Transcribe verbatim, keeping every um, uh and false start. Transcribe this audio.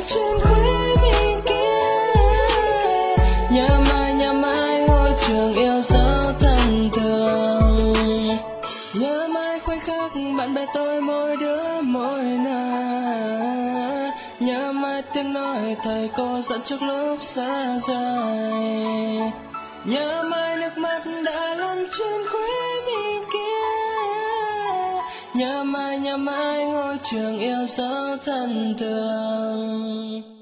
trên khuỷu mình kia. Nhớ mãi nhớ mãi ngôi trường yêu dấu thân thương. Nhớ mãi khoảnh khắc bạn bè tôi mỗi đứa mỗi nơi. Nhớ mãi tiếng nói thầy cô dẫn trước lúc xa rời. Nhớ mãi nước mắt đã lăn trên khuỷu mình kia. Nhớ mãi nhớ mãi ngôi trường yêu dấu thân thương.